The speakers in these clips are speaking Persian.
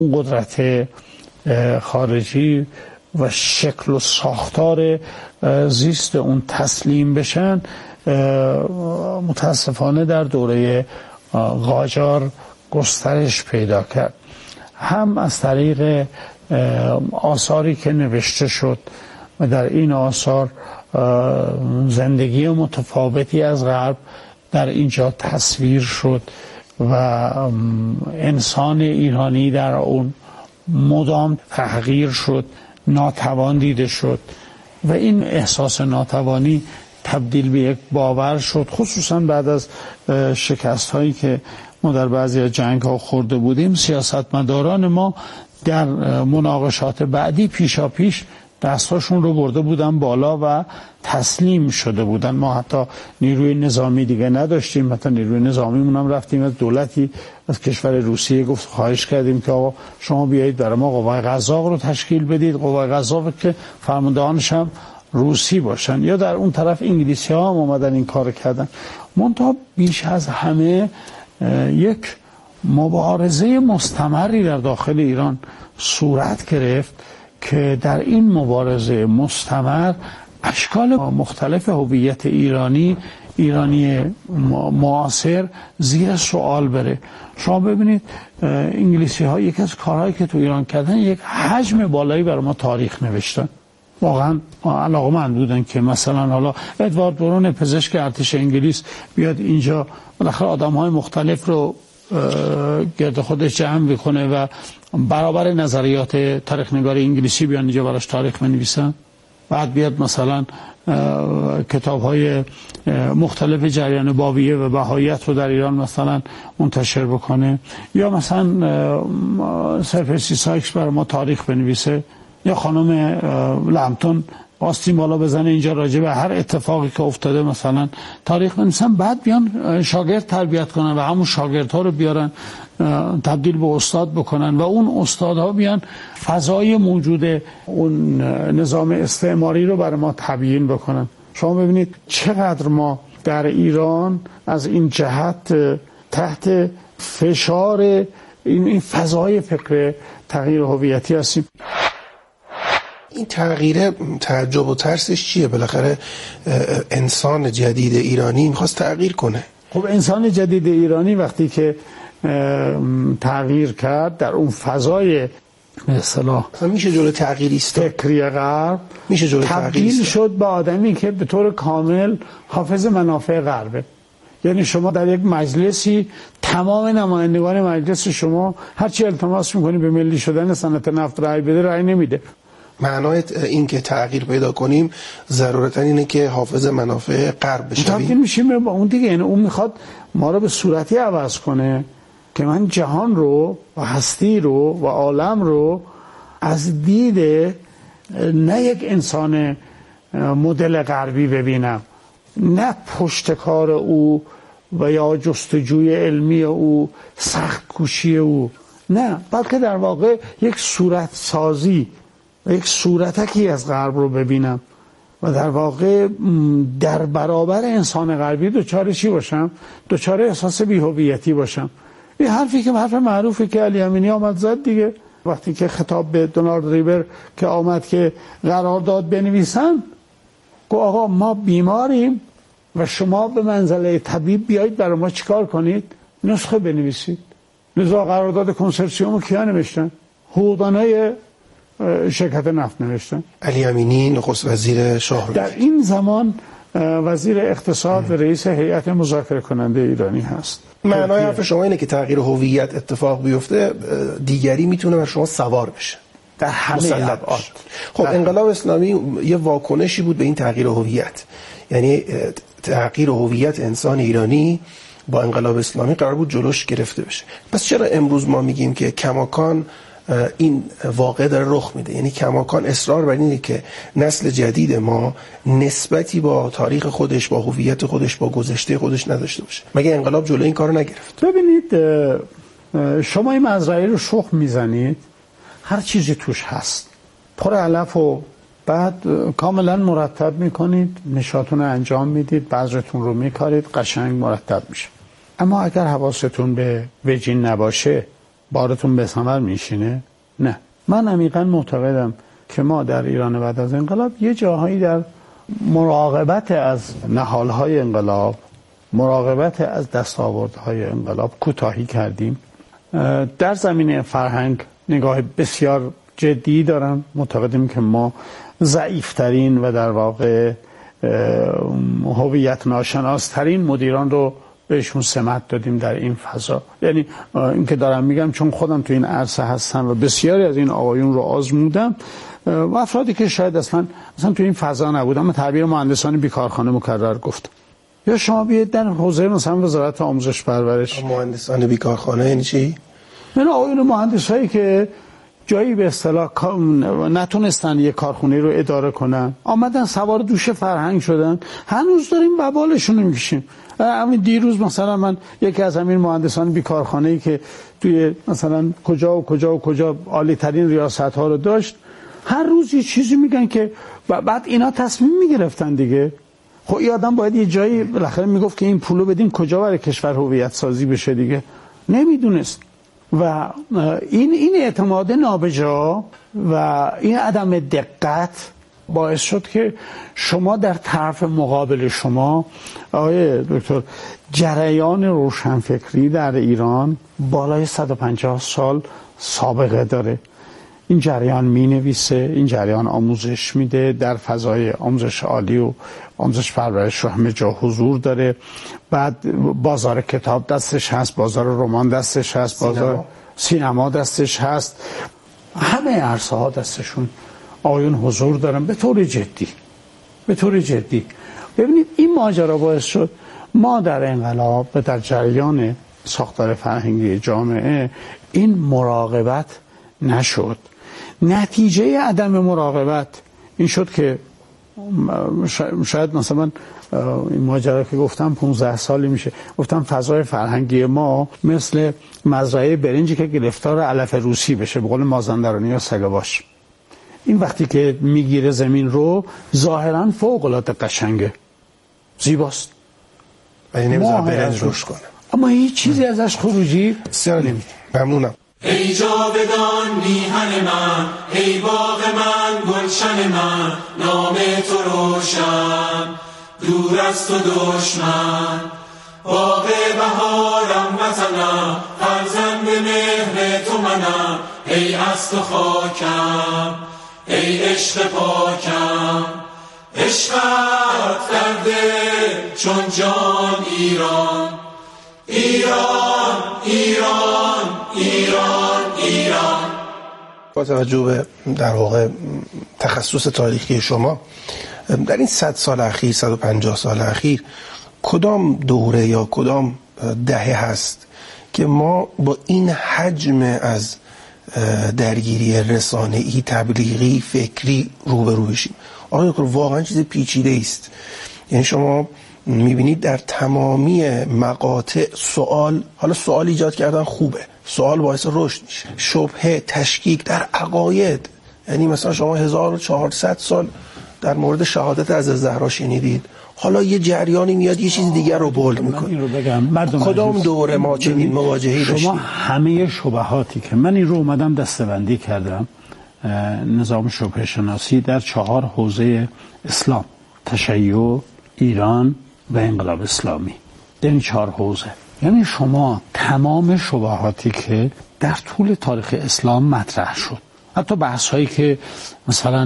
قدرت خارجی و شکل و ساختار زیست اون تسلیم بشن، متاسفانه در دوره قاجار گسترش پیدا کرد. هم از طریق آثاری که نوشته شد و در این آثار زندگی متفاوتی از غرب در اینجا تصویر شد و انسان ایرانی در اون مدام تحقیر شد، ناتوان دیده شد و این احساس ناتوانی تبدیل به یک باور شد، خصوصا بعد از شکست هایی که ما در بعضی از جنگ ها خورده بودیم. سیاستمداران ما در مناقشات بعدی پیشا پیش دستاشون رو برده بودن بالا و تسلیم شده بودن. ما حتی نیروی نظامی دیگه نداشتیم، حتی نیروی نظامیمون هم رفتیم از دولتی از کشور روسیه گفت خواهش کردیم که آقا شما بیایید برای ما قوای قزاق رو تشکیل بدید، قوای قزاق که فرماندهانش هم روسی باشن. یا در اون طرف انگلیسی ها هم اومدن این کار کردن. منتها بیش از همه یک مبارزه مستمری در داخل ایران صورت گرفت که در این مبارزه مستمر اشکال مختلف هویت ایرانی معاصر زیر سوال بره. شما ببینید انگلیسی ها یکی از کارهایی که تو ایران کردن یک حجم بالایی برای ما تاریخ نوشتن. واقعا علاقه‌مند بودن که مثلا حالا ادوارد برون پزشک ارتش انگلیس بیاد اینجا بالاخره آدم‌های مختلف رو گرد خودش جمع بکنه و برابر نظریات تاریخ نگاری انگلیسی بیان اینجا براش تاریخ بنویسن. بعد بیاد مثلا کتاب‌های مختلف جریان بابیه و بهاییت رو در ایران مثلا منتشر بکنه، یا مثلا سر پرسی سایکس برای ما تاریخ بنویسه، یا خانم لمتون آستین بالا بزنه اینجا راجع به هر اتفاقی که افتاده مثلا تاریخ بنویسن. بعد بیان شاگرد تربیت کنن و همون شاگردها رو بیارن تبدیل به استاد بکنن و اون استادها بیان فضای موجود اون نظام استعماری رو برای ما تبیین بکنن. شما ببینید چقدر ما در ایران از این جهت تحت فشار این فضای فکر تغییر هویتی هستیم. این تغییر تعجب و ترسش چیه؟ بالاخره انسان جدید ایرانی میخواست تغییر کنه. خب انسان جدید ایرانی وقتی که تغییر کرد در اون فضای به اصطلاح میشه جلو تغییر ایستاد، فکری غرب میشه جلو تبدیل شد به آدمی که به طور کامل حافظ منافع غربه. یعنی شما در یک مجلسی تمام نمایندگان مجلس شما هرچی التماس میکنی به ملی شدن صنعت نفت رای بده، رای نمیده. معنای این که تغییر پیدا کنیم ضرورتا اینه که حافظ منافع غرب بشیم. تبدیل میشیم با اون دیگه. یعنی اون میخواد ما رو به صورتی عوض کنه که من جهان رو و هستی رو و عالم رو از دید نه یک انسان مدل غربی ببینم، نه پشتکار او و یا جستجوی علمی او، سخت کوشی او، نه، بلکه در واقع یک صورت سازی و یک صورتکی از غرب رو ببینم و در واقع در برابر انسان غربی دچار چی باشم؟ دچار احساس بی‌هویتی باشم. این حرفی که حرف معروفی که علی امینی آمد زد دیگه، وقتی که خطاب به دونالد ریبر که آمد که قرارداد بنویسن، گفت آقا ما بیماریم و شما به منزله طبیب بیایید برای ما چیکار کنید؟ نسخه بنویسید. لذا قرارداد کنسرسیوم رو کیا نوشتن؟ حقوقدانای شرکت نفت نوشتن. علی امینی نخست وزیر شاه در این زمان وزیر اقتصاد و رئیس هیئت مذاکره کننده ایرانی هست. معنای حرف شما اینه که تغییر هویت اتفاق بیفته دیگری میتونه بر شما سوار بشه در همه ابعاد. خب انقلاب اسلامی یه واکنشی بود به این تغییر هویت، یعنی تغییر هویت انسان ایرانی با انقلاب اسلامی قرار بود جلوش گرفته بشه. پس چرا امروز ما میگیم که کماکان این واقع داره رخ میده؟ یعنی کماکان اصرار بر اینه که نسل جدید ما نسبتی با تاریخ خودش، با هویت خودش، با گذشته خودش نداشته باشه. مگه انقلاب جلوی این کارو نگرفت؟ ببینید شما این مزرعه رو شخم میزنید، هر چیزی توش هست، پر علف و بعد کاملا مرتب میکنید، نشاتون انجام میدید، بذرتون رو میکارید، قشنگ مرتب میشه. اما اگر حواستون به وجین نباشه بارتون به ثمر میشینه؟ نه. من عمیقا معتقدم که ما در ایران بعد از انقلاب یه جاهایی در مراقبت از نهالهای انقلاب، مراقبت از دستاوردهای انقلاب کوتاهی کردیم. در زمینه فرهنگ نگاه بسیار جدی دارم. معتقدیم که ما ضعیفترین و در واقع هویت ناشناسترین مدیران رو بهشون سمت دادیم در این فضا. یعنی این که دارم میگم چون خودم تو این عرصه هستم و بسیاری از این آقایون رو آزمودم و افرادی که شاید اصلا تو این فضا نبودم. من تعبیر مهندسان بیکارخانه مکرر گفتم. یا شما بیاید در حوزه مثلا وزارت آموزش پرورش، مهندسان بیکارخانه یعنی چی؟ یعنی آقایون مهندسایی که جایی به اصطلاح نتونستن یک کارخونه رو اداره کنن، آمدن سوار دوش فرهنگ شدن، هنوز داریم وبالشون رو میکشیم. همین دیروز مثلا من یکی از همین مهندسان بیکارخانه‌ای که توی مثلا کجا و کجا و کجا عالی ترین ریاست ها رو داشت، هر روز یه چیزی میگن که بعد اینا تصمیم میگرفتن دیگه. خب این آدم باید یه جایی بالاخره میگفت که این پولو بدین کجا برای کشور هویت سازی بشه دیگه. نمیدونست. و این اعتماد نابجا و این عدم دقت باعث شد که شما در طرف مقابل شما آقای دکتر جریان روشنفکری در ایران بالای 150 سال سابقه داره. این جریان مینویسه، این جریان آموزش میده، در فضای آموزش عالی و آموزش پرورش رو همه جا حضور داره. بعد بازار کتاب دستش هست، بازار رمان دستش هست، بازار سینما دستش هست، همه عرصه ها دستشون آقایون حضور دارن به طور جدی. ببینید این ماجرا باعث شد ما در انقلاب و در جریان ساختار فرهنگی جامعه این مراقبت نشد. نتیجه عدم مراقبت این شد که شاید مثلا این ماجرا که گفتم 15 سالی میشه، گفتم فضای فرهنگی ما مثل مزرعه برنجی که گرفتار علف روسی بشه، به قول مازندرانی یا سگه‌باش. این وقتی که میگیره زمین رو ظاهرا فوق العاده قشنگه، زیباست، ولی نمیذاره برنج رشد کنه، اما هیچ چیزی ازش خروجی نمیده. ممنونم. ای جاودان میهن من، ای باغ من، گلشن من، نام تو روشن، دور از تو دشمن. باغ بهارم وطنم، فرزند مهر تو منم، ای از تو خاکم، ای عشق پاکم. عشقت در دل چون جان ایران، ایران ایران ایران ایران. با توجه به در واقع تخصص تاریخی شما در این 100 سال اخیر، 150 سال اخیر، کدام دوره یا کدام دهه هست که ما با این حجم از درگیری رسانه‌ای، تبلیغی، فکری روبرو بشیم؟ آقای دکتر واقعا چیز پیچیده است. یعنی شما میبینید در تمامی مقاطع سوال ایجاد کردن خوبه، سوال باعث رشد میشه، شبهه، تشکیک در عقاید. یعنی مثلا شما 1400 سال در مورد شهادت از زهرا شنیدید، حالا یه جریانی میاد یه چیز دیگر رو بولد میکنه. من این رو بگم، کدام دوره ما چنین مواجهه‌ای داشتیم؟ شما همه شبهاتی که من این رو اومدم دسته‌بندی کردم، نظام شبهه شناسی در 4 حوزه اسلام، تشیع، ایران و انقلاب اسلامی. این 4 حوزه. یعنی شما تمام شبهاتی که در طول تاریخ اسلام مطرح شد، حتی بحث هایی که مثلا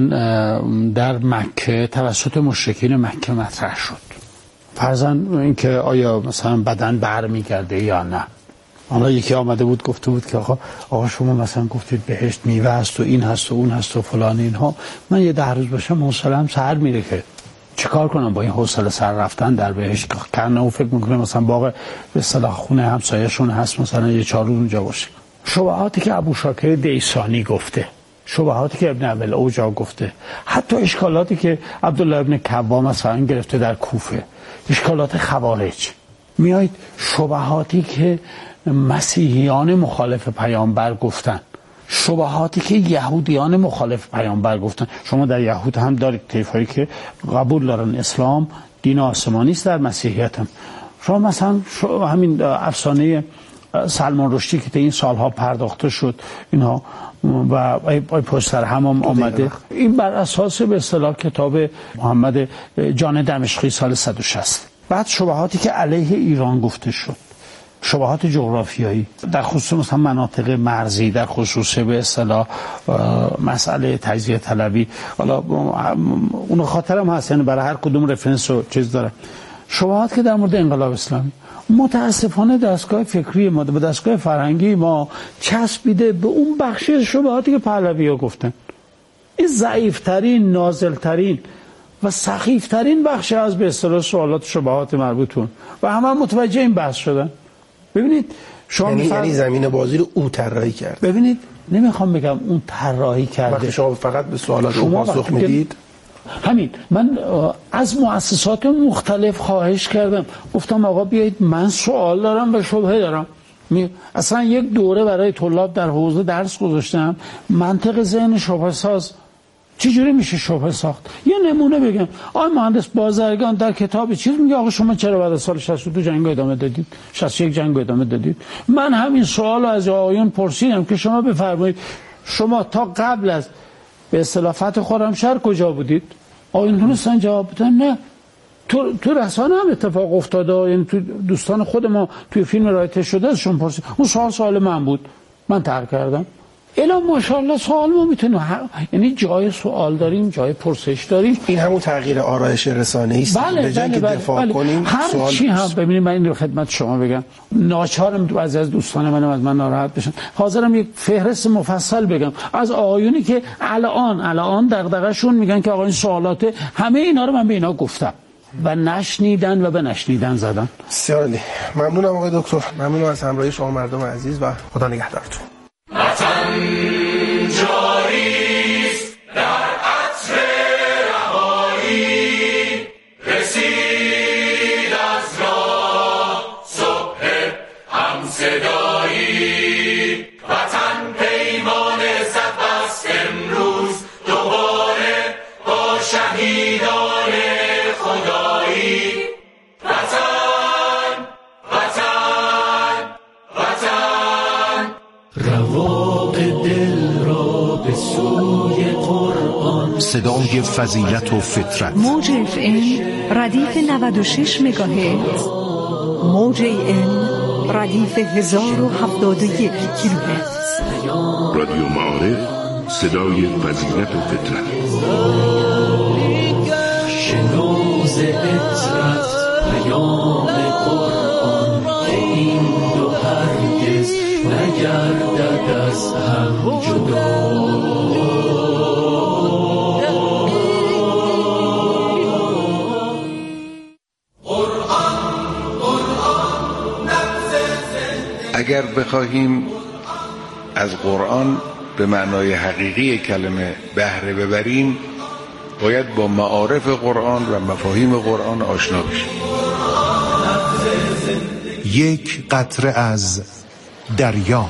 در مکه توسط مشرکین مکه مطرح شد، فرضاً اینکه آیا مثلا بدن برمیگرده یا نه. حالا یکی آمده بود گفته بود که آقا شما مثلا گفتید بهشت میوه هست و این هست و اون هست و فلان اینها، من یه 10 روز باشم حوصله‌ام سر میره که چیکار کنم با این حوصله سر رفتن در بهشت؟ کنه و فکر میکنه مثلا باغ به اصطلاح خونه همسایه‌شون هست، مثلا یه 4 روز اونجا باشه. شبهاتی که ابو شاکر دیسانی گفته، شبهاتی که ابن ابی اوجا گفته، حتی اشکالاتی که عبدالله ابن کوام مثلا گرفته در کوفه، اشکالات خوارج. میایید شبهاتی که مسیحیان مخالف پیامبر گفتن، شبهاتی که یهودیان مخالف پیامبر گفتن. شما در یهود هم دارید طایفه‌ای که قبول دارن اسلام دین آسمانی است، در مسیحیت هم شما مثلا همین افسانه سلمان رشدی که این سالها پرداخته شد اینها و پشت سر هم آمده، این بر اساس به اصطلاح کتاب محمد جان دمشقی سال 160. بعد شبهاتی که علیه ایران گفته شد، شبهات جغرافیایی در خصوص مثلا مناطق مرزی، در خصوص به اصطلاح مسئله تجزیه طلبی، حالا اون خاطرم هست، یعنی برای هر کدوم رفرنس و چیز داره. شبهات که در مورد انقلاب اسلامی متاسفانه دستگاه فکری ما و دستگاه فرهنگی ما چسبیده به اون بخشی شبهاتی که پهلوی‌ها گفتن. این ضعیف‌ترین، نازل‌ترین و سخیفترین بخش از به اصطلاح سوالات شبهات مربوطون و همه متوجه این بحث شدن. ببینید شما یعنی زمین بازی رو او طراحی کرد. ببینید نمیخوام بگم اون طراحی کرده، وقتی شما فقط به سوالات او پاسخ میدید. همین من از مؤسسات مختلف خواهش کردم، گفتم آقا بیایید من سوال دارم و شبهه دارم. اصلا یک دوره برای طلاب در حوزه درس گذاشتم، منطق ذهن شبهه ساز. چجوری میشه شبهه ساخت؟ یه نمونه بگم. آقای مهندس بازرگان در کتاب چیز میگه آقا شما چرا بعد از سال 62 جنگ ادامه دادید؟ 61 جنگ ادامه دادید؟ من همین سوالو از آقایون پرسیدم که شما بفرمایید شما تا قبل از به اصطلاح فتح خرمشهر کجا بودید؟ آقایون تونستن جواب بدن نه. تو رسانه هم اتفاق افتاده، یعنی تو دوستان خود ما توی فیلم رایته شده ازشون پرسید. اون سوال من بود، من طرح کردم. الا ماشاءالله سوال ما میتونیم، یعنی جای سوال داریم، جای پرسش داریم. این همون تغییر آرایش رسانه‌ای است. به جای که دفاع کنیم هر چی هم ببینید، من این رو خدمت شما بگم، ناچارم بعضی از دوستان منم از من ناراحت بشن، حاضرم یک فهرست مفصل بگم از آقایونی که الان دغدغه‌شون میگن که آقا این سوالات، همه اینا رو من به اینا گفتم و نشنیدن و به نشنیدن زدن. بسیار عالی. ممنونم آقای دکتر، ممنونم از همراهی شما مردم عزیز و خدا نگهدارتون. جاریست در عطر رهایی، رسید از راه صبح همصدایی، وطن پیمان زد بست امروز دوباره با شهیدان خدایی. وطن وطن وطن، رواق دل را به سوی قرآن. صدای فضیلت و فطرت. موج FM ردیف 96 مگاهرتز، موج AM ردیف 1071 کیلوهرتز. رادیو معارف، صدای فضیلت و فطرت. شنوز عطرت پیام قرآن، که این دو هرگز نگردد از هم جدا. اگر بخواهیم از قرآن به معنای حقیقی کلمه بهره ببریم، باید با معارف قرآن و مفاهیم قرآن آشنا بشیم. یک قطره از دریا.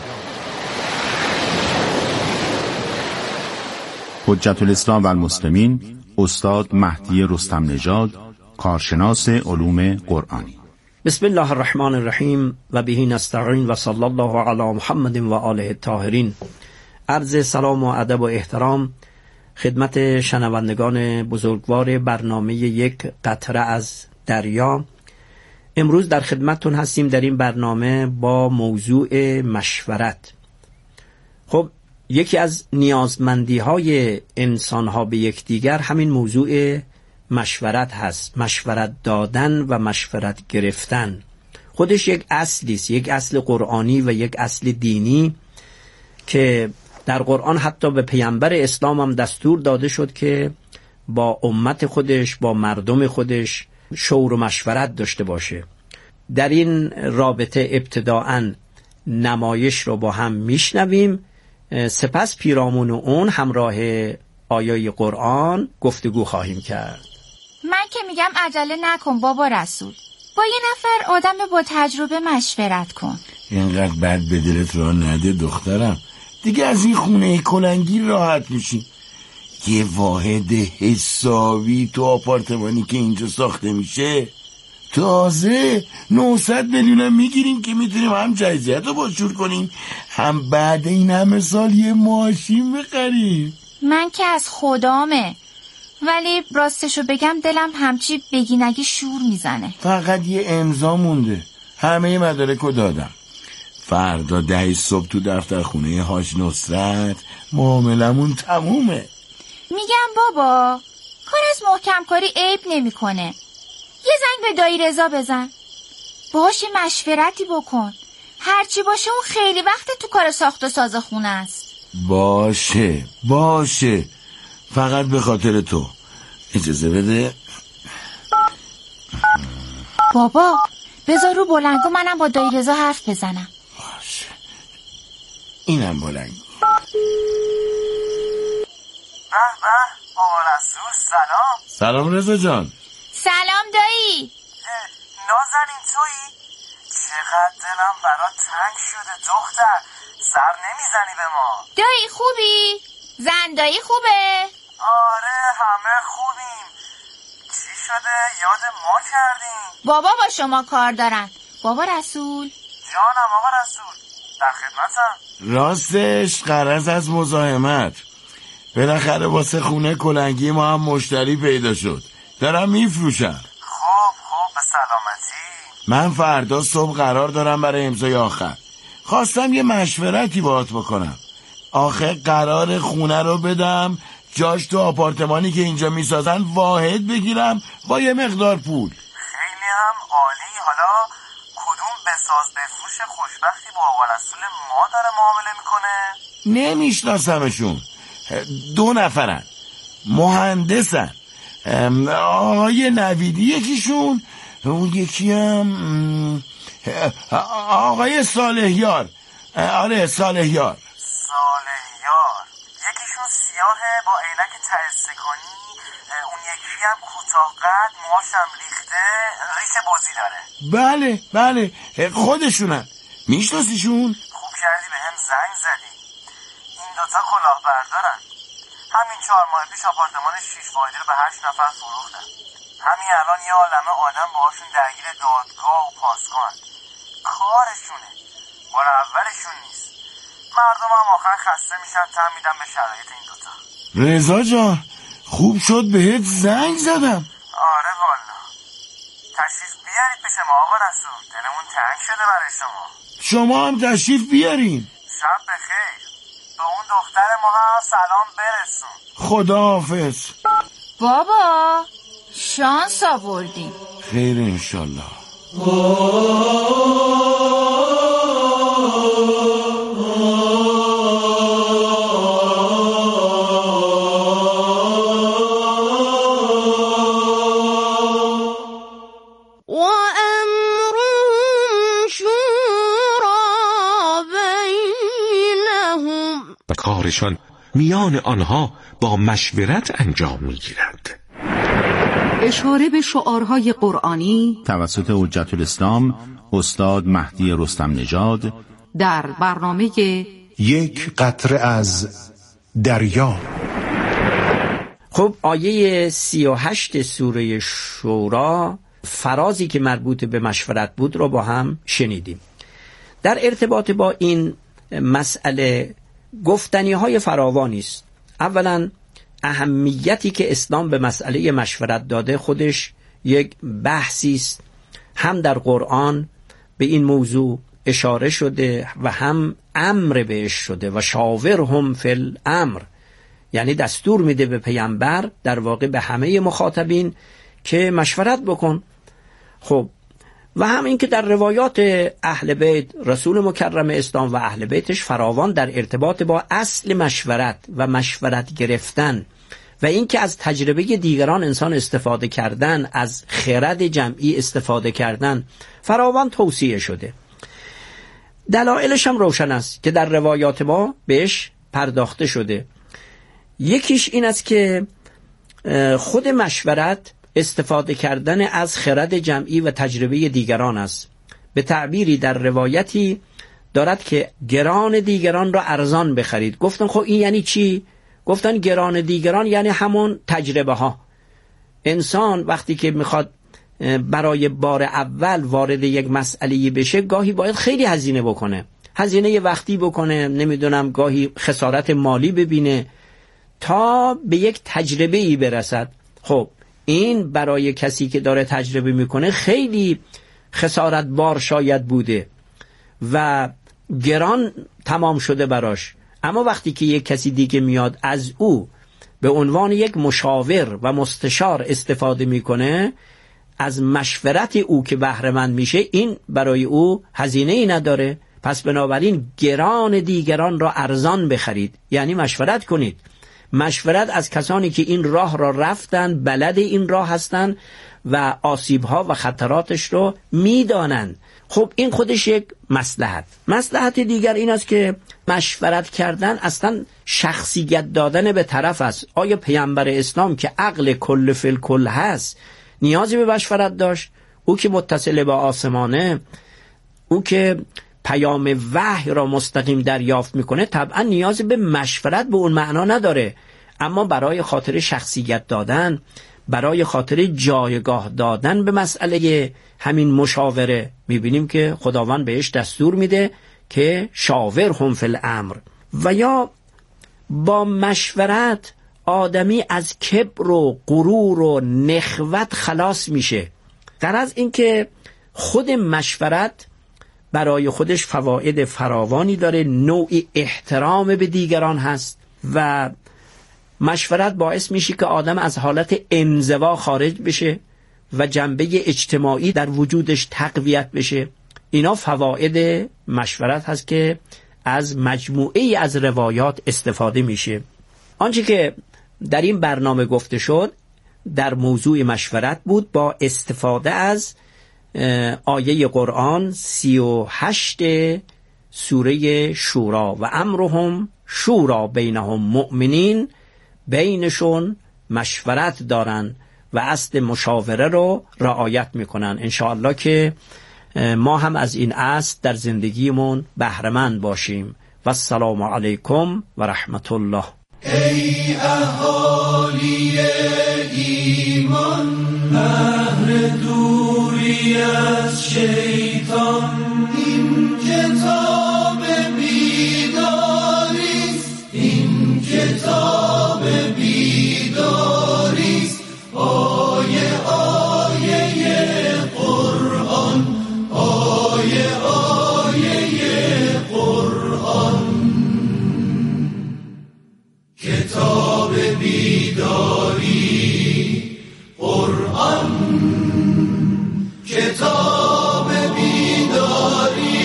حجت الاسلام و المسلمین استاد مهدی رستم نژاد، کارشناس علوم قرآنی. بسم الله الرحمن الرحیم و بهی نستعین و صلی الله علی محمد و آله الطاهرین. عرض سلام و ادب و احترام خدمت شنوندگان بزرگوار برنامه یک قطره از دریا. امروز در خدمتتون هستیم در این برنامه با موضوع مشورت. خب یکی از نیازمندی های انسان ها به یکدیگر همین موضوع مشورت هست، مشورت دادن و مشورت گرفتن. خودش یک اصلی است، یک اصل قرآنی و یک اصل دینی که در قرآن حتی به پیامبر اسلام هم دستور داده شد که با امت خودش، با مردم خودش شور و مشورت داشته باشه. در این رابطه ابتداءً نمایش رو با هم میشنویم، سپس پیرامون اون همراه آیای قرآن گفتگو خواهیم کرد. من که میگم عجله نکن بابا رسول، با یه نفر آدم با تجربه مشورت کن. اینقدر بد به دلت راه نده دخترم، دیگه از این خونه کلنگی راحت میشی. یه واحد حسابی تو آپارتمانی که اینجا ساخته میشه تازه 900 میلیون میگیریم که میتونیم هم جهیزیت رو باشور کنیم، هم بعد این همه سال یه ماشین بخریم. من که از خدامه، ولی راستشو بگم دلم همچی بگی نگی شور میزنه. فقط یه امضا مونده، همه مدارکو دادم. فردا 10 صبح تو دفتر خونه حاج نصرت معاملمون تمومه. میگم بابا کار از محکم کاری عیب نمیکنه. یه زنگ به دایی رضا بزن، باهاش مشورتی بکن. هرچی باشه اون خیلی وقت تو کار ساخت و ساز خونه است. باشه فقط به خاطر تو. اجازه بده. بابا بذار رو بلنگو منم با دایی رضا حرف بزنم. باشه اینم بلنگو. بابا رسول سلام رضا جان. سلام دایی. نازنین تویی؟ چقدر دلم برات تنگ شده دختر، سر نمیزنی به ما؟ دایی خوبی؟ زن دایی خوبه؟ آره همه خوبیم. چی شده یاد ما کردیم؟ بابا با شما کار دارن. بابا رسول. جانم آقا رسول، در خدمتم. راستش غرض از مزاحمت، بالاخره واسه خونه کلنگی ما هم مشتری پیدا شد، دارم میفروشم. خب به سلامتی. من فردا صبح قرار دارم برای امضای آخر. خواستم یه مشورتی باهات بکنم. آخه قرار خونه رو بدم جاش تو آپارتمانی که اینجا میسازن واحد بگیرم با یه مقدار پول. خیلی هم عالی. حالا کدوم بساز بفروش خوشبختی با آقا رسول ما داره معامله میکنه؟ نمیشناسمشون، 2 نفرن، مهندسن. آقای نویدی یکیشون، اون یکی هم آقای صالحیار. آره صالحیار. یکیشون سیاهه با عینک ترسکانی، اون یکی هم کوتاه قد، موهاشم ریخته، ریش بزی داره. بله خودشونن. میشناسیشون؟ خوب کردی به هم زنگ زدی. این دوتا کلاهبردارن. همین 4 ماه پیش آپارتمان 6 واحدی رو به 8 نفر فروختن. همین الان یه عالمه آدم باهاشون درگیر دادگاه و پاسگاه. کارشونه، بار اولشون نیست. مردم هم آخر خسته میشن، تن میدن به شرایط این دوتا. رضا جان خوب شد بهت زنگ زدم. آره والا. تشریف بیارید پیش ما آقا رسول، دلمون تنگ شده برای شما هم تشریف بیارین. شب بخیر. به اون دختر ما هم سلام برسون. خداحافظ. بابا شانس آوردیم. خیر انشالله. و کارشان میان آنها با مشورت انجام میگیرد. اشاره به شعارهای قرآنی توسط حجت الاسلام استاد مهدی رستم نژاد در برنامه یک قطره از دریا. خب آیه 38 سوره شورا، فرازی که مربوط به مشورت بود رو با هم شنیدیم. در ارتباط با این مسئله گفتنی های فراوانی است. اولا اهمیتی که اسلام به مسئله مشورت داده خودش یک بحثی است. هم در قرآن به این موضوع اشاره شده و هم امر بهش شده و شاورهم فی الامر، یعنی دستور میده به پیامبر، در واقع به همه مخاطبین که مشورت بکن. خب و هم این که در روایات اهل بیت رسول مکرم اسلام و اهل بیتش فراوان در ارتباط با اصل مشورت و مشورت گرفتن و این که از تجربه دیگران انسان استفاده کردن، از خرد جمعی استفاده کردن فراوان توصیه شده. دلایلش هم روشن است که در روایات ما بهش پرداخته شده. یکیش این است که خود مشورت استفاده کردن از خرد جمعی و تجربه دیگران است. به تعبیری در روایتی دارد که گران دیگران را ارزان بخرید. گفتن خب این یعنی چی؟ گفتن گران دیگران یعنی همون تجربه ها. انسان وقتی که میخواد برای بار اول وارد یک مسئله بشه گاهی باید خیلی هزینه بکنه، هزینه وقتی بکنه، نمیدونم گاهی خسارت مالی ببینه تا به یک تجربه ای برسد. خب این برای کسی که داره تجربه میکنه خیلی خسارت بار شاید بوده و گران تمام شده براش. اما وقتی که یک کسی دیگه میاد از او به عنوان یک مشاور و مستشار استفاده میکنه، از مشورت او که بهره مند میشه، این برای او هزینه ای نداره. پس بنابراین گران دیگران را ارزان بخرید، یعنی مشورت کنید، مشورت از کسانی که این راه را رفتن، بلد این راه هستن و آسیبها و خطراتش رو میدانند. خب این خودش یک مصلحت دیگر این است که مشورت کردن اصلا شخصیت دادن به طرف است. آیا پیامبر اسلام که عقل کل فی الکل هست نیازی به مشورت داشت؟ او که متصل به آسمانه، او که پیام وحی را مستقیم دریافت میکنه، طبعا نیازی به مشورت به اون معنا نداره. اما برای خاطر شخصیت دادن، برای خاطر جایگاه دادن به مسئله همین مشاوره، میبینیم که خداوند بهش دستور میده که شاورهم فی الامر. و یا با مشورت آدمی از کبر و غرور و نخوت خلاص میشه. در از این که خود مشورت برای خودش فواید فراوانی داره، نوعی احترام به دیگران هست و مشورت باعث میشه که آدم از حالت انزوا خارج بشه و جنبه اجتماعی در وجودش تقویت بشه. اینا فواید مشورت هست که از مجموعه از روایات استفاده میشه. آنچه که در این برنامه گفته شد در موضوع مشورت بود با استفاده از آیه قرآن 38 سوره شورا و امرهم شورا بینهم مؤمنین، بینشون مشورت دارن و اصل مشاوره رو رعایت میکنن. انشاءالله که ما هم از این اصل در زندگیمون بهره‌مند باشیم. و السلام علیکم و رحمت الله. ای اهالی ایمان، بهر دوری از شیطان، این کتاب بیداریست، این کتاب بیداریست. آیه قرآن، آیه قرآن، کتاب بیداری قرآن، کتاب بیداری.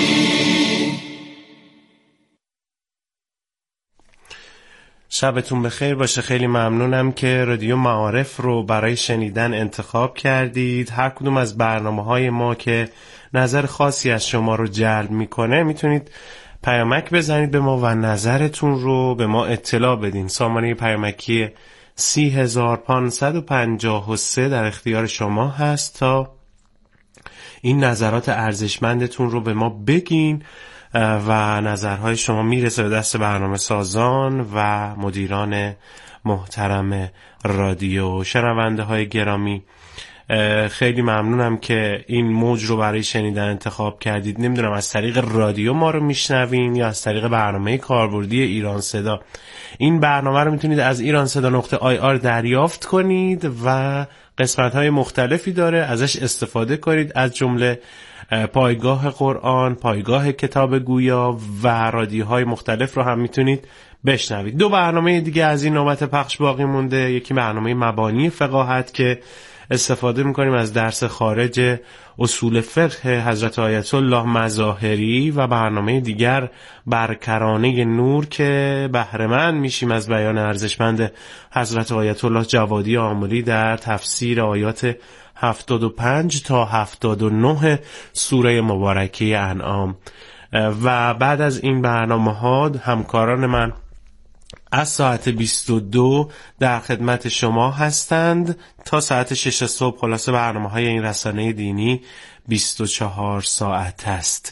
شبتون بخیر باشه. خیلی ممنونم که رادیو معارف رو برای شنیدن انتخاب کردید. هر کدوم از برنامه‌های ما که نظر خاصی از شما رو جلب میکنه میتونید پیامک بزنید به ما و نظرتون رو به ما اطلاع بدین. سامانه پیامکی 30553 در اختیار شما هست تا این نظرات ارزشمندتون رو به ما بگین و نظرهای شما میرسه به دست برنامه سازان و مدیران محترم رادیو. شنونده های گرامی، خیلی ممنونم که این موج رو برای شنیدن انتخاب کردید. نمیدونم از طریق رادیو ما رو میشنوین یا از طریق برنامه کاربردی ایران صدا. این برنامه رو میتونید از iranseda.ir دریافت کنید و قسمت‌های مختلفی داره، ازش استفاده کنید، از جمله پایگاه قرآن، پایگاه کتاب گویا و رادیوهای مختلف رو هم میتونید بشنوید. 2 برنامه دیگه از این نوبت پخش باقی مونده. یکی برنامه مبانی فقاهت که استفاده میکنیم از درس خارج اصول فقه حضرت آیت الله مظاهری و برنامه دیگر برکرانه نور که بهره‌مند میشیم از بیان ارزشمند حضرت آیت الله جوادی آملی در تفسیر آیات 75 تا 79 سوره مبارکه انعام. و بعد از این برنامه‌ها همکاران من از ساعت 22 در خدمت شما هستند تا ساعت 6 صبح. خلاصه برنامه‌های این رسانه دینی 24 ساعت است.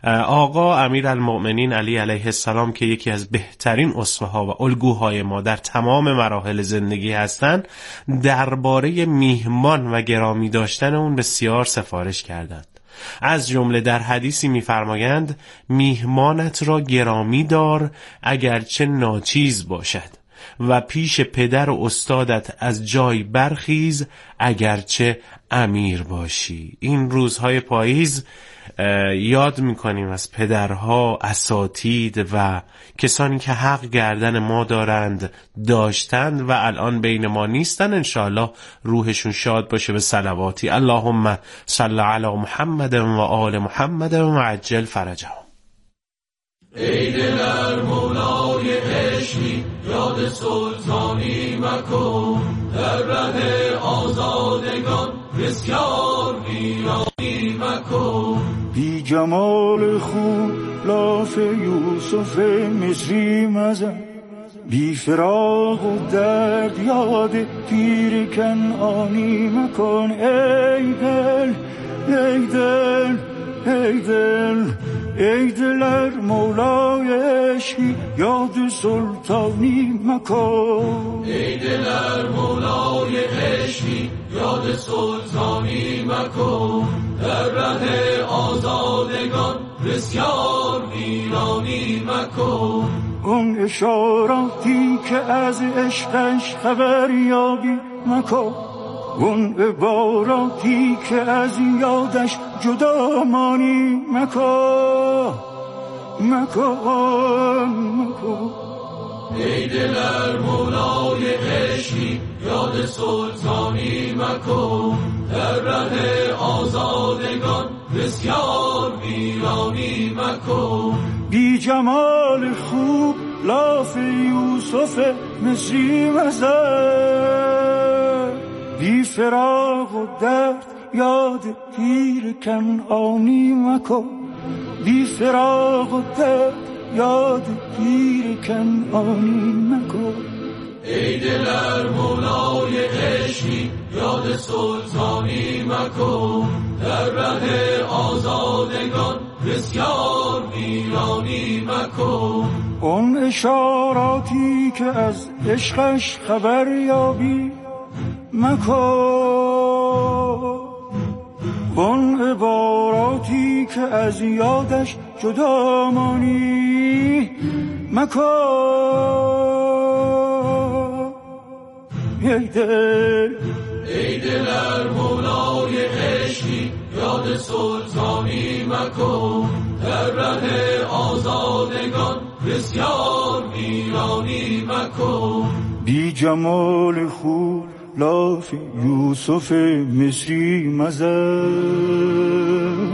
آقا امیرالمؤمنین علی علیه السلام که یکی از بهترین اسوه‌ها و الگوهای ما در تمام مراحل زندگی هستند، درباره میهمان و گرامی داشتن اون بسیار سفارش کردند. از جمله در حدیثی می‌فرمایند میهمانت را گرامی دار اگرچه ناچیز باشد و پیش پدر و استادت از جای برخیز اگرچه امیر باشی. این روزهای پاییز یاد میکنیم از پدرها، اساتید و کسانی که حق گردن ما داشتند و الان بین ما نیستن. انشاءالله روحشون شاد باشه. به صلواتی اللهم صل علی محمد و آل محمد و عجل فرجهم. ای دلر مولای عشقی یاد سلطانی مکن، در ره آزادگان بسیار ویرانی مکن. بی جمال خوب لاف یوسف مصری مزن، بی فراق و درد یاد پیر کنعانی مکن. ای دل ای دل ای دل ای دلر مولای عشقی یاد سلطانی مکن. ای دلر مولای عشقی یاد سلطانی مکن، در ره آزادگان بسیار ویرانی مکن. اون اشاراتی که از عشقش خبر یابی مکن، اون عباراتی که از یادش جدا مانی مکن مکن مکن. ای دلر مولای عشقی یاد سلطانی مکن، در ره آزادگان بسیار ویرانی مکن. بی جمال خوب لاف یوسف مصری مزن، بی فراق و درد یاد پیر کنعانی مکن. بی فراق و درد یاد پیر کنعانی مکن. ای دلر مولای عشقی یاد سلطانی مکن، در ره آزادگان بسیار ویرانی مکن. اون اشاراتی که از عشقش خبر یابی مکن، اون عباراتی که از یادش جدا مانی مکن. ای دل ای دلر مولای عشقی یاد سلطانی مکن، در ره آزادگان بسیار ویرانی مکن. بی جمال خوب لاف یوسف مصری مزن،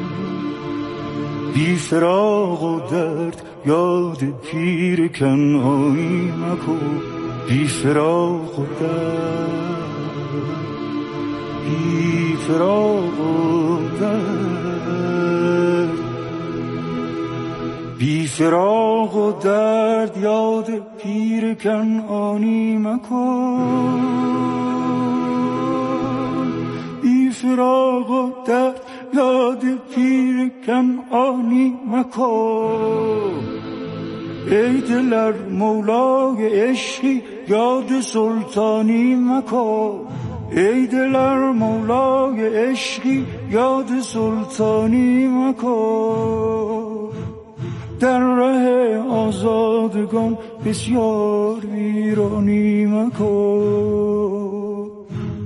بی فراق و درد یاد پیر کنعانی مکن. بی فراق و درد، بی فراق و درد، بی فراق و درد یاد پیر کنعانی مکن. بی فراق و درد یاد پیر کنعانی مکن. ای دلر مولای عشقی یاد سلطانی مکن. ای دلر مولای عشقی یاد سلطانی مکن. در ره آزادگان بسیار ویرانی مکن.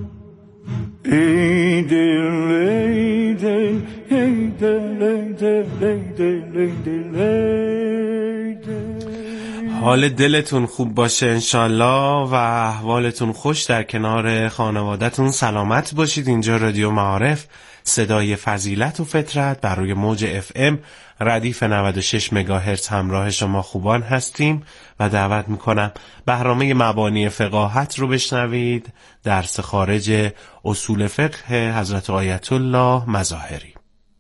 ای دل ای دل ای دل ای دل ای دل ای دل ای دل. حال دلتون خوب باشه انشالله و احوالتون خوش، در کنار خانوادتون سلامت باشید. اینجا رادیو معارف، صدای فضیلت و فطرت، بر روی موج FM ردیف 96 مگاهرتز همراه شما خوبان هستیم و دعوت میکنم برنامه مبانی فقاهت رو بشنوید، درس خارج اصول فقه حضرت آیت الله مظاهری.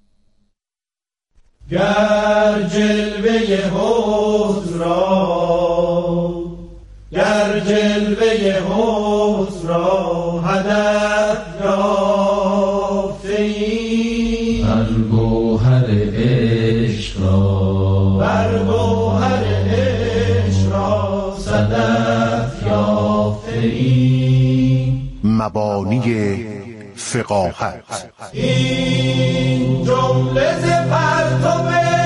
گر جلوه حسن را، گر جلوه حسن را هدف یافته ای، من گوهر عشق یافته ایم. مبانی فقاهت این جمله ز پرتو